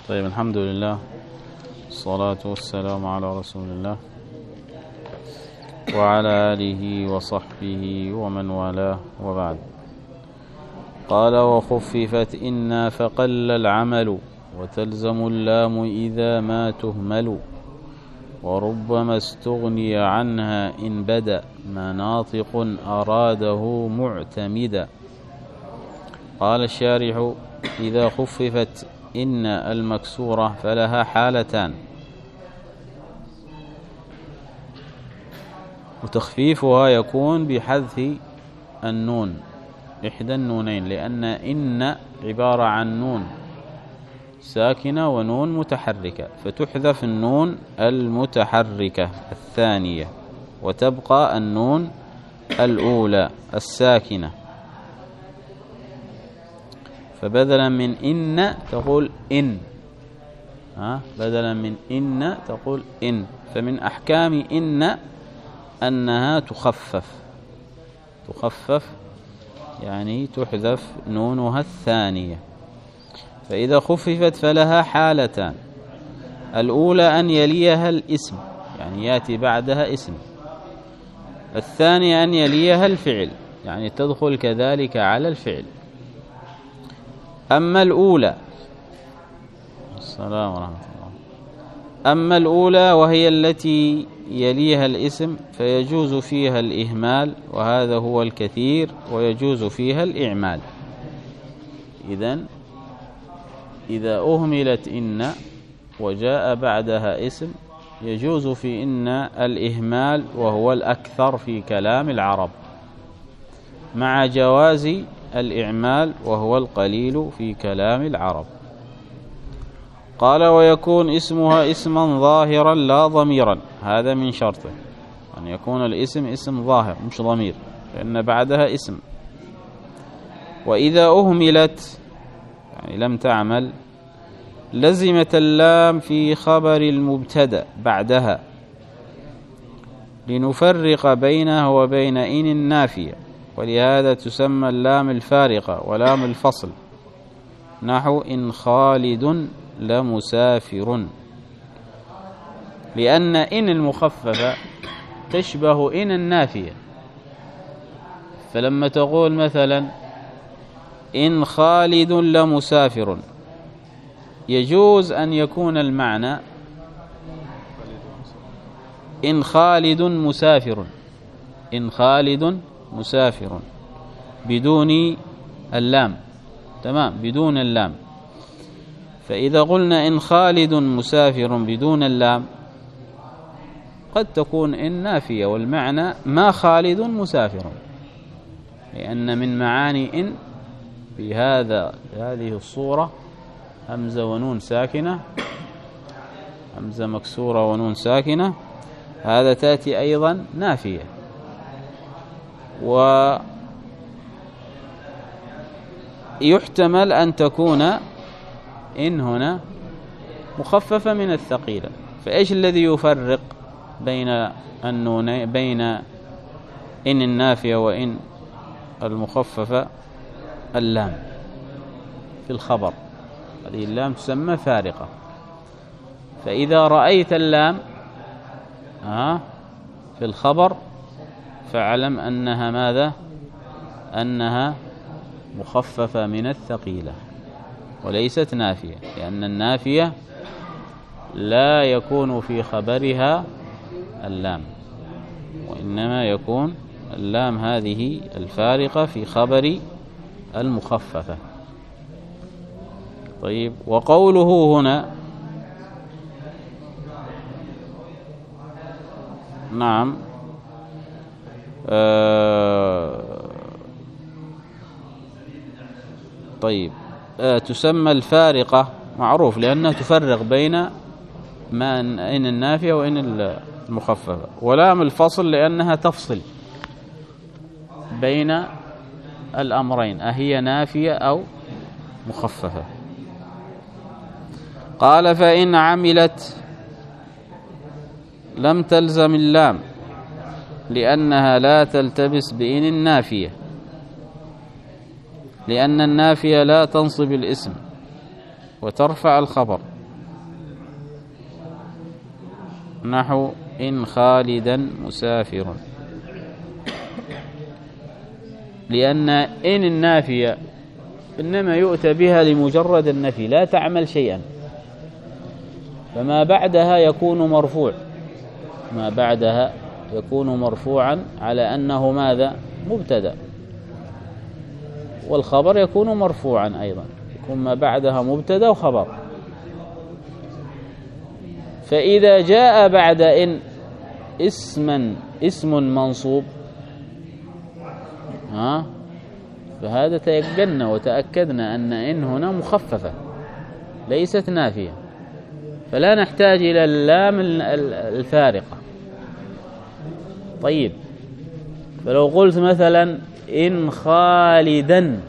طيب، الحمد لله والصلاة والسلام على رسول الله وعلى آله وصحبه ومن والاه، وبعد. قال: وخففت إنا فقل العمل، وتلزم اللام إذا ما تهمل، وربما استغني عنها إن بدأ ما ناطق أراده معتمدا. قال الشارح: إذا خففت إن المكسورة فلها حالتان، وتخفيفها يكون بحذف النون، إحدى النونين، لأن إن عبارة عن نون ساكنة ونون متحركة، فتحذف النون المتحركة الثانية وتبقى النون الأولى الساكنة. فبدلا من إن تقول إن، بدلا من إن تقول إن. فمن أحكام إن أنها تخفف يعني تحذف نونها الثانية. فإذا خففت فلها حالتان: الأولى أن يليها الاسم، يعني يأتي بعدها اسم. الثانية أن يليها الفعل، يعني تدخل كذلك على الفعل. أما الأولى، السلام ورحمة الله. أما الأولى وهي التي يليها الاسم فيجوز فيها الإهمال، وهذا هو الكثير، ويجوز فيها الإعمال. إذا أهملت إن وجاء بعدها اسم يجوز في إن الإهمال، وهو الأكثر في كلام العرب، مع جواز الإعمال وهو القليل في كلام العرب. قال: ويكون اسمها اسما ظاهرا لا ضميرا. هذا من شرطه أن يكون الاسم اسم ظاهر مش ضمير، لأن بعدها اسم. وإذا أهملت يعني لم تعمل لزمت اللام في خبر المبتدأ بعدها، لنفرق بينه وبين إن النافية، ولهذا تسمى اللام الفارقة ولام الفصل، نحو إن خالد لمسافر، لأن إن المخففة تشبه إن النافية. فلما تقول مثلا إن خالد لمسافر، يجوز أن يكون المعنى إن خالد مسافر، إن خالد مسافر بدون اللام، تمام، بدون اللام. فإذا قلنا إن خالد مسافر بدون اللام قد تكون إن نافية، والمعنى ما خالد مسافر، لأن من معاني إن في هذه الصورة همزة ونون ساكنة، همزة مكسورة ونون ساكنة، هذا تأتي أيضا نافية. ويحتمل أن تكون إن هنا مخففة من الثقيلة. فإيش الذي يفرق بين النونين، بين إن النافية وإن المخففة؟ اللام في الخبر، هذه اللام تسمى فارقة. فإذا رأيت اللام في الخبر فاعلم أنها ماذا؟ أنها مخففة من الثقيلة وليست نافية، لأن النافية لا يكون في خبرها اللام، وإنما يكون اللام هذه الفارقة في خبر المخففة. طيب، وقوله هنا نعم طيب تسمى الفارقة، معروف، لأنها تفرق بين ما إن النافية وإن المخففة. ولام الفصل لأنها تفصل بين الأمرين، أهي نافية أو مخففة. قال: فإن عملت لم تلزم اللام، لأنها لا تلتبس بإن النافية، لأن النافية لا تنصب الاسم وترفع الخبر، نحو إن خالدا مسافر، لأن إن النافية إنما يؤتى بها لمجرد النفي لا تعمل شيئا، فما بعدها يكون مرفوع، ما بعدها يكون مرفوعا على أنه ماذا؟ مبتدأ، والخبر يكون مرفوعا أيضا، يكون ما بعدها مبتدأ وخبر. فإذا جاء بعد إن اسم منصوب فهذا تيقنا وتأكدنا أن إن هنا مخففة ليست نافية، فلا نحتاج إلى اللام الفارقة. طيب، فلو قلت مثلا إن خالدا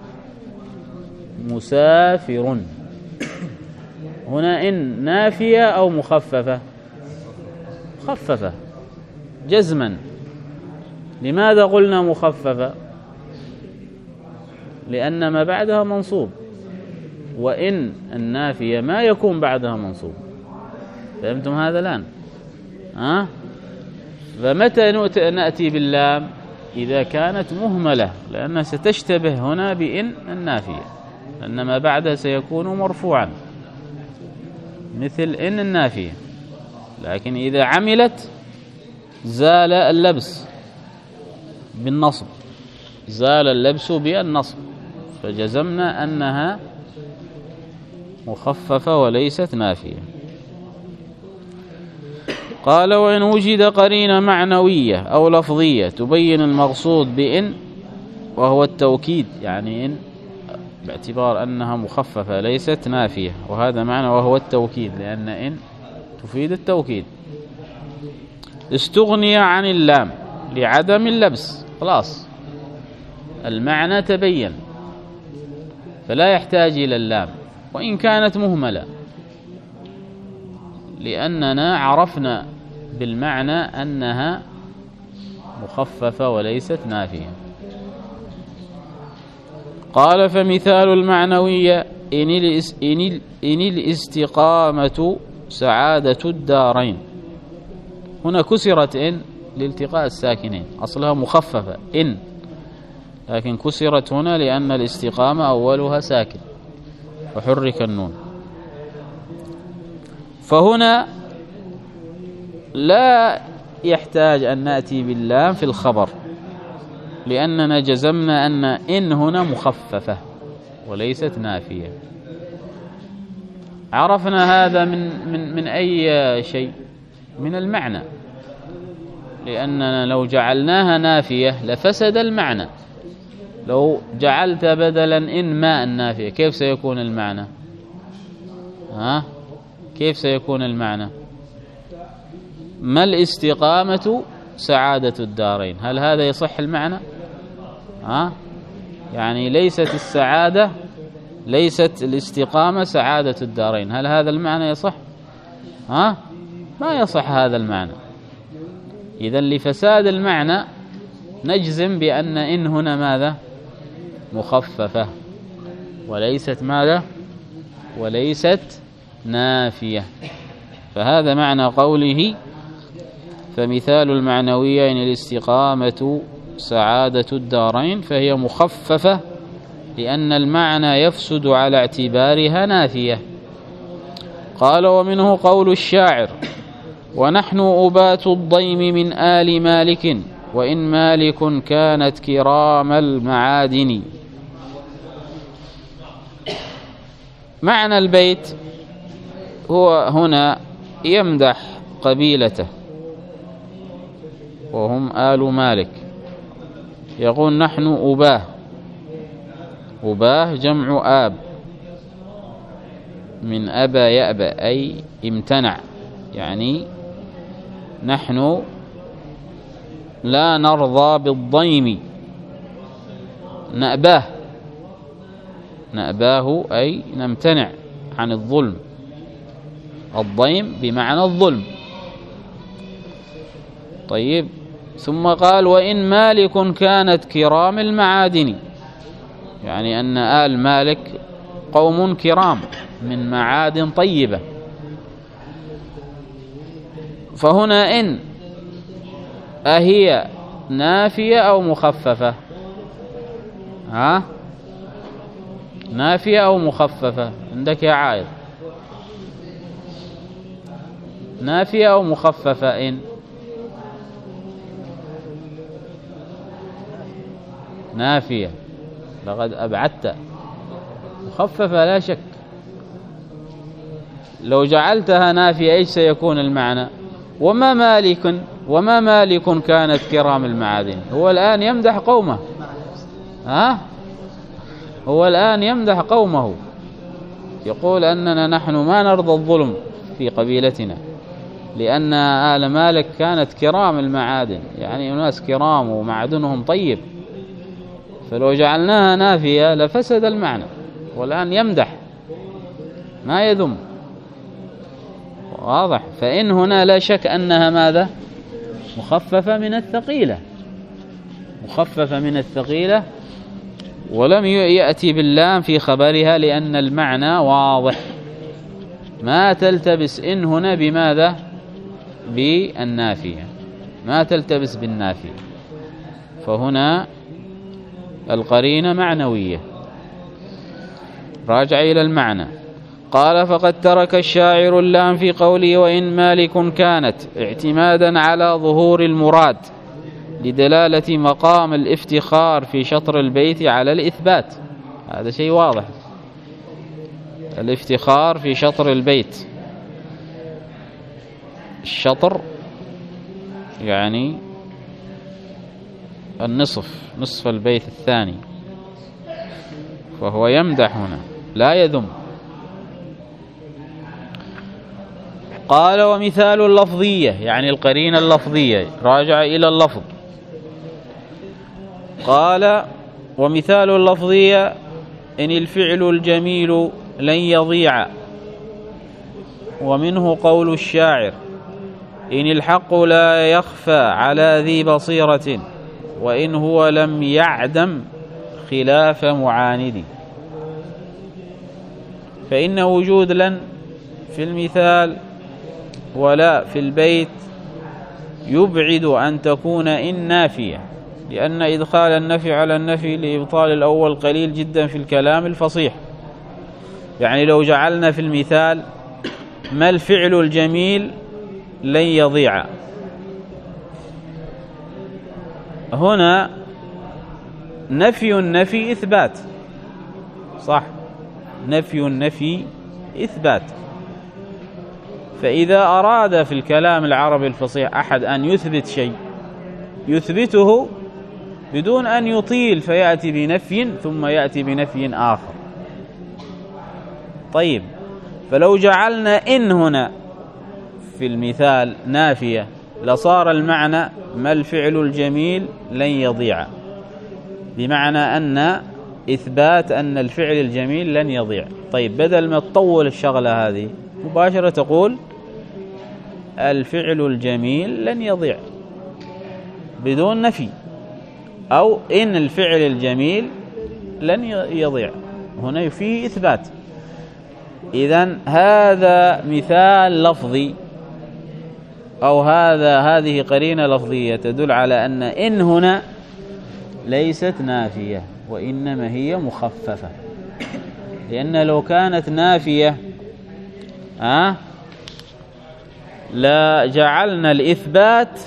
مسافر، هنا إن نافية أو مخففة؟ مخففة جزما. لماذا قلنا مخففة؟ لأن ما بعدها منصوب، وإن النافية ما يكون بعدها منصوب. فهمتم هذا الآن؟ فمتى نأتي باللام؟ إذا كانت مهملة، لأنها ستشتبه هنا بإن النافية، لأن ما بعدها سيكون مرفوعا مثل إن النافية. لكن إذا عملت زال اللبس بالنصب، زال اللبس بالنصب، فجزمنا أنها مخففة وليست نافية. قال: وإن وجد قرينة معنوية أو لفظية تبين المقصود بإن وهو التوكيد، يعني إن باعتبار أنها مخففة ليست نافية، وهذا معنى وهو التوكيد، لأن إن تفيد التوكيد، استغني عن اللام لعدم اللبس، خلاص المعنى تبين فلا يحتاج إلى اللام، وإن كانت مهملة، لأننا عرفنا بالمعنى أنها مخففة وليست نافية. قال: فمثال المعنوية إن الاستقامة سعادة الدارين. هنا كسرت إن لالتقاء الساكنين، أصلها مخففة إن، لكن كسرت هنا لأن الاستقامة أولها ساكن وحرك النون. فهنا لا يحتاج أن نأتي باللام في الخبر، لأننا جزمنا أن إن هنا مخففة وليست نافية. عرفنا هذا من أي شيء؟ من المعنى، لأننا لو جعلناها نافية لفسد المعنى. لو جعلت بدلا إن ما النافية كيف سيكون المعنى؟ كيف سيكون المعنى؟ ما الاستقامة سعادة الدارين، هل هذا يصح المعنى؟ يعني ليست السعادة، ليست الاستقامة سعادة الدارين، هل هذا المعنى يصح؟ ما يصح هذا المعنى. إذن لفساد المعنى نجزم بأن إن هنا ماذا؟ مخففة وليست ماذا؟ وليست نافية. فهذا معنى قوله: فمثال المعنوية إن الاستقامة سعادة الدارين، فهي مخففة لأن المعنى يفسد على اعتبارها نافية. قال: ومنه قول الشاعر: ونحن أبات الضيم من آل مالك، وإن مالك كانت كرام المعادن. معنى البيت هو هنا يمدح قبيلته وهم آل مالك، يقول: نحن أباه، أباه جمع آب، من أبى يأبى أي امتنع، يعني نحن لا نرضى بالضيم، نأباه، نأباه أي نمتنع عن الظلم، الضيم بمعنى الظلم. طيب، ثم قال: وإن مالك كانت كرام المعادن، يعني أن آل مالك قوم كرام من معادن طيبة. فهنا إن أهي نافية أو مخففة؟ نافية أو مخففة عندك يا عايض؟ نافية أو مخففة إن؟ نافية، لقد أبعدت. مخففة لا شك. لو جعلتها نافية إيش سيكون المعنى؟ وما مالك كانت كرام المعادن. هو الآن يمدح قومه، هو الآن يمدح قومه، يقول أننا نحن ما نرضى الظلم في قبيلتنا لأن آل مالك كانت كرام المعادن، يعني ناس كرام ومعدنهم طيب، فلو جعلناها نافية لفسد المعنى. والآن يمدح ما يذم. واضح؟ فإن هنا لا شك أنها ماذا؟ مخففة من الثقيلة، مخففة من الثقيلة، ولم يأتي باللام في خبرها لأن المعنى واضح. ما تلتبس إن هنا بماذا؟ بالنافية، ما تلتبس بالنافية، فهنا القرينة معنوية. راجع إلى المعنى. قال فقد ترك الشاعر اللام في قوله وإن مالك كانت اعتمادا على ظهور المراد لدلالة مقام الافتخار في شطر البيت على الإثبات. هذا شيء واضح، الافتخار في شطر البيت. الشطر يعني النصف، نصف البيت الثاني، فهو يمدح هنا لا يذم. قال ومثال اللفظية، يعني القرينة اللفظية، راجع إلى اللفظ. قال ومثال اللفظية إن الفعل الجميل لن يضيع، ومنه قول الشاعر إن الحق لا يخفى على ذي بصيرة وإن هو لم يعدم خلاف معاند. فإن وجود لن في المثال ولا في البيت يبعد أن تكون إن نافية، لأن إدخال النفي على النفي لإبطال الأول قليل جدا في الكلام الفصيح. يعني لو جعلنا في المثال ما الفعل الجميل لن يضيع، هنا نفي النفي إثبات، صح؟ نفي النفي إثبات. فإذا أراد في الكلام العربي الفصيح أحد أن يثبت شيء يثبته بدون أن يطيل فيأتي بنفي ثم يأتي بنفي آخر. طيب، فلو جعلنا إن هنا في المثال نافية لصار المعنى ما الفعل الجميل لن يضيع، بمعنى أن إثبات أن الفعل الجميل لن يضيع. طيب، بدل ما تطول الشغلة هذه مباشرة تقول الفعل الجميل لن يضيع بدون نفي، أو إن الفعل الجميل لن يضيع، هنا فيه إثبات. إذن هذا مثال لفظي، أو هذه قرينة لفظية تدل على أن إن هنا ليست نافية وإنما هي مخففة، لأن لو كانت نافية لا جعلنا الإثبات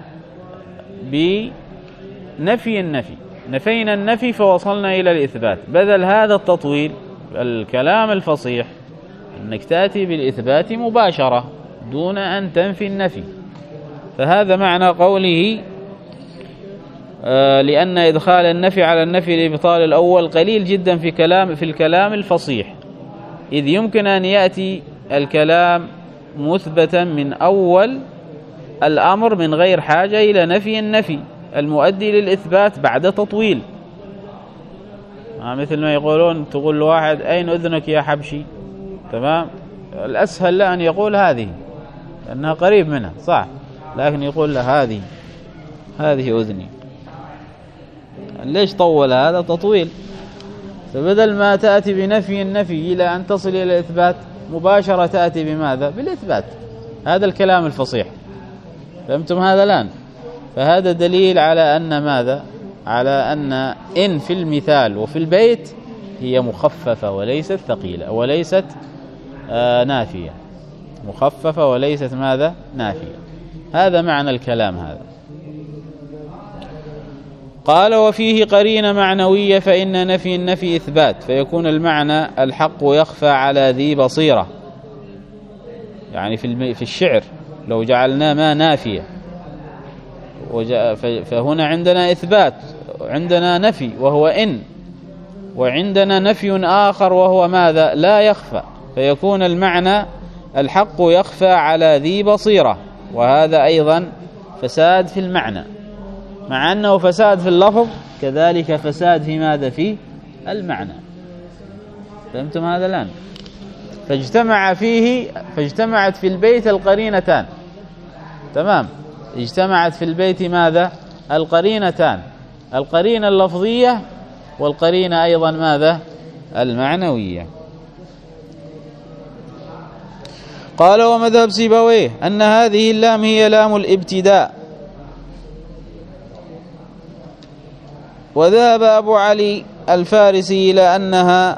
بنفي النفي، نفينا النفي فوصلنا إلى الإثبات. بدل هذا التطويل الكلام الفصيح أنك تأتي بالإثبات مباشرة دون أن تنفي النفي. فهذا معنى قوله لأن إدخال النفي على النفي لإبطال الأول قليل جدا في الكلام الفصيح، إذ يمكن أن يأتي الكلام مثبتا من أول الأمر من غير حاجة إلى نفي النفي المؤدي للإثبات بعد تطويل. مثل ما يقولون تقول لواحد أين أذنك يا حبشي، تمام؟ الأسهل له أن يقول هذه لأنها قريب منها، صح؟ لكن يقول له هذه أذني. ليش طول هذا تطويل؟ فبدل ما تأتي بنفي النفي إلى أن تصل إلى الإثبات مباشرة تأتي بماذا؟ بالإثبات. هذا الكلام الفصيح. فهمتم هذا الآن؟ فهذا دليل على أن ماذا؟ على أن إن في المثال وفي البيت هي مخففة وليست ثقيلة وليست نافية، مخففة وليست ماذا؟ نافية. هذا معنى الكلام هذا. قال وفيه قرينة معنوية، فإن نفي النفي إثبات، فيكون المعنى الحق يخفى على ذي بصيرة. يعني في الشعر لو جعلنا ما نافية فهنا عندنا إثبات، عندنا نفي وهو إن، وعندنا نفي آخر وهو ماذا؟ لا يخفى، فيكون المعنى الحق يخفى على ذي بصيرة، وهذا أيضا فساد في المعنى، مع أنه فساد في اللفظ كذلك فساد في ماذا؟ في المعنى. فهمتم هذا الآن؟ فاجتمعت في البيت القرينتان. تمام، اجتمعت في البيت ماذا؟ القرينتان، القرينة اللفظية والقرينة أيضا ماذا؟ المعنوية. قال ومذهب سيبويه أن هذه اللام هي لام الابتداء. وذهب أبو علي الفارسي إلى أنها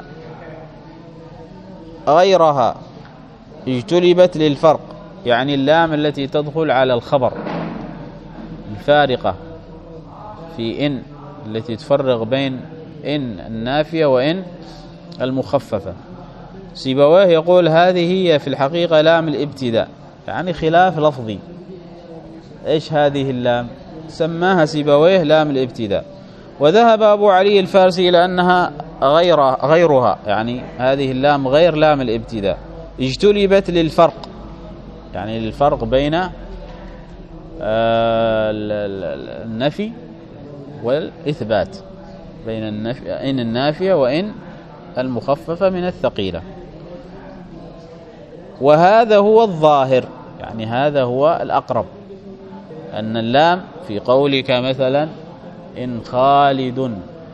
غيرها اجتلبت للفرق، يعني اللام التي تدخل على الخبر الفارقة في إن، التي تفرق بين إن النافية وإن المخففة. سيبويه يقول هذه هي في الحقيقة لام الابتداء، يعني خلاف لفظي. إيش هذه اللام؟ سماها سيبويه لام الابتداء. وذهب أبو علي الفارسي إلى أنها غيرها، يعني هذه اللام غير لام الابتداء، اجتلبت للفرق، يعني للفرق بين النفي والإثبات، بين إن النافية وإن المخففة من الثقيلة. وهذا هو الظاهر، يعني هذا هو الأقرب، أن اللام في قولك مثلا إن خالد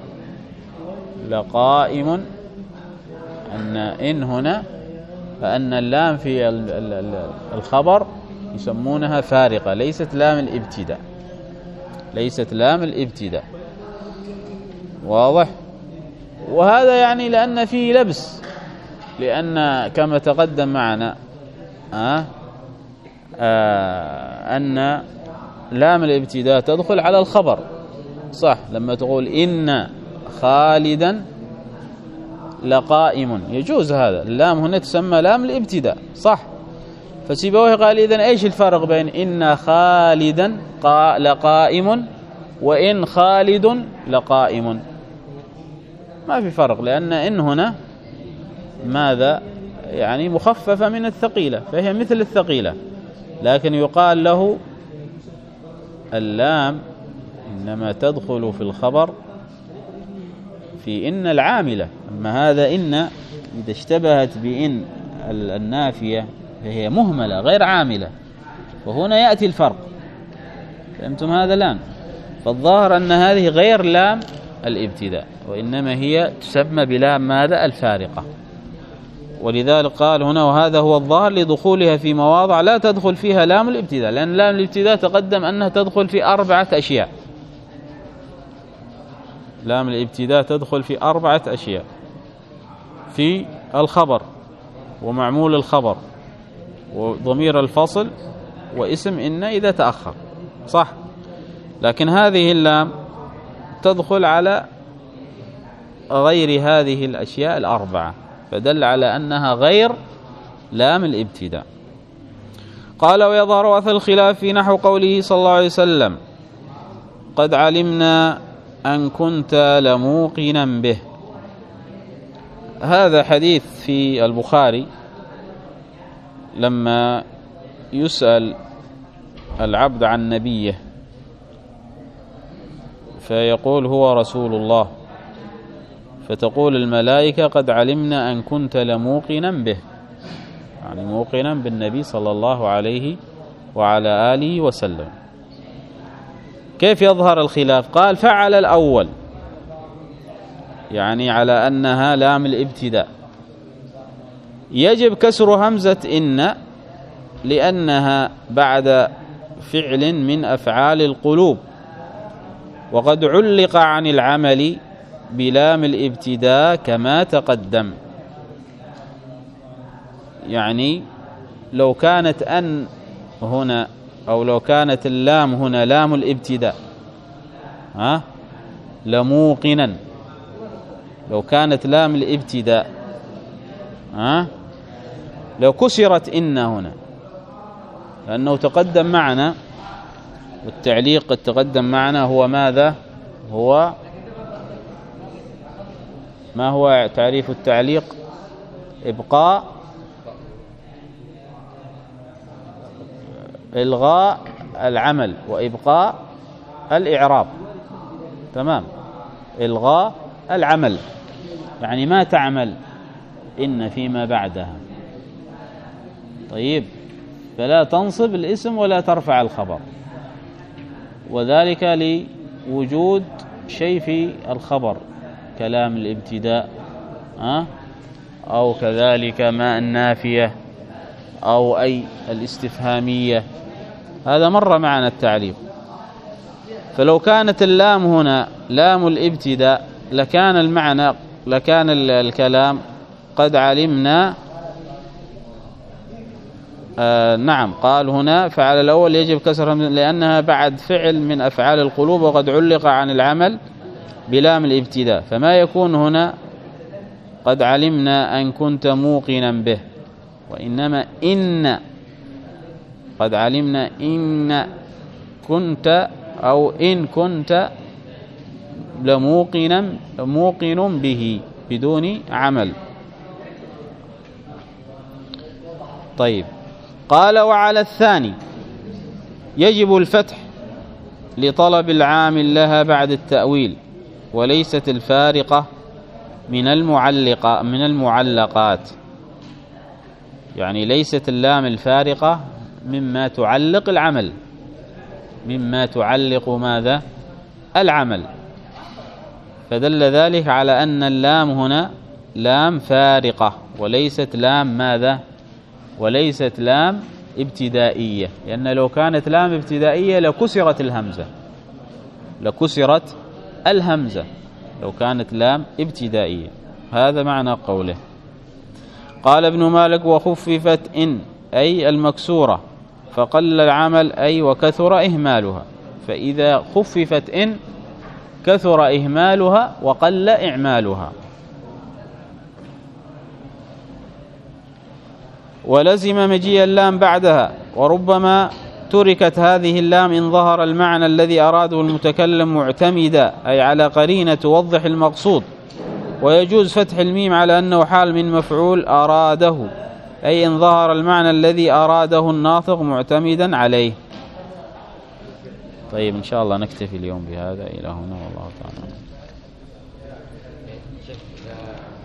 لقائم، إن هنا، فأن اللام في الخبر يسمونها فارقة، ليست لام الابتداء، ليست لام الابتداء. واضح؟ وهذا يعني لأن فيه لبس، لأن كما تقدم معنا أن لام الابتداء تدخل على الخبر، صح؟ لما تقول إن خالدا لقائم يجوز هذا، اللام هنا تسمى لام الابتداء، صح؟ فسيبويه قال إذن إيش الفرق بين إن خالدا لقائم وإن خالد لقائم؟ ما في فرق، لأن إن هنا ماذا؟ يعني مخففة من الثقيلة، فهي مثل الثقيلة، لكن يقال له اللام إنما تدخل في الخبر في إن العاملة. أما هذا إن إذا اشتبهت بإن النافية فهي مهملة غير عاملة، وهنا يأتي الفرق. فهمتم هذا الآن؟ فالظاهر أن هذه غير لام الابتداء، وإنما هي تسمى بلام ماذا؟ الفارقة. ولذلك قال هنا وهذا هو الظاهر لدخولها في مواضع لا تدخل فيها لام الابتداء، لأن لام الابتداء تقدم أنها تدخل في 4 أشياء. لام الابتداء تدخل في 4 أشياء: في الخبر ومعمول الخبر وضمير الفصل واسم إن إذا تأخر، صح؟ لكن هذه اللام تدخل على غير هذه الأشياء 4، فدل على أنها غير لام الابتداء. قال ويظهر أثر الخلاف في نحو قوله صلى الله عليه وسلم قد علمنا أن كنت لموقنا به. هذا حديث في البخاري، لما يسأل العبد عن نبيه فيقول هو رسول الله، فتقول الملائكة قد علمنا أن كنت لموقنا به، يعني موقنا بالنبي صلى الله عليه وعلى آله وسلم. كيف يظهر الخلاف؟ قال فعل الأول، يعني على أنها لام الابتداء، يجب كسر همزة إن لأنها بعد فعل من أفعال القلوب، وقد علق عن العمل بلام الابتداء كما تقدم. يعني لو كانت أن هنا، أو لو كانت اللام هنا لام الابتداء لموقنا، لو كانت لام الابتداء لو كسرت إن هنا، لأنه تقدم معنا، والتعليق قد تقدم معنا هو ماذا؟ ما هو تعريف التعليق؟ إبقاء، إلغاء العمل وإبقاء الإعراب. تمام، إلغاء العمل يعني ما تعمل إن فيما بعدها. طيب، فلا تنصب الاسم ولا ترفع الخبر، وذلك لوجود شيء في الخبر كلام الابتداء أو كذلك ما النافية أو أي الاستفهامية. هذا مر معنا التعليق. فلو كانت اللام هنا لام الابتداء لكان المعنى، لكان الكلام قد علمنا. نعم، قال هنا فعلى الأول يجب كسرها لأنها بعد فعل من أفعال القلوب، وقد علق عن العمل بلام الابتداء، فما يكون هنا قد علمنا أن كنت موقنا به، وإنما إن قد علمنا إن كنت أو إن كنت موقن به بدون عمل. طيب، قال وعلى الثاني يجب الفتح لطلب العامل لها بعد التأويل، وليست الفارقة من المعلقات. يعني ليست اللام الفارقة مما تعلق العمل، مما تعلق ماذا؟ العمل. فدل ذلك على أن اللام هنا لام فارقة وليست لام ماذا؟ وليست لام ابتدائية، لأن لو كانت لام ابتدائية لكسرت الهمزة لو كانت لام ابتدائية. هذا معنى قوله. قال ابن مالك وخففت إن أي المكسورة، فقل العمل أي وكثر إهمالها. فإذا خففت إن كثر إهمالها وقل إعمالها. ولزم مجيء اللام بعدها، وربما تركت هذه اللام إن ظهر المعنى الذي أراده المتكلم معتمدا، أي على قرينة توضح المقصود. ويجوز فتح الميم على أنه حال من مفعول أراده، أي إن ظهر المعنى الذي أراده الناطق معتمدا عليه. طيب، إن شاء الله نكتفي اليوم بهذا. إلى هنا والله تعالى.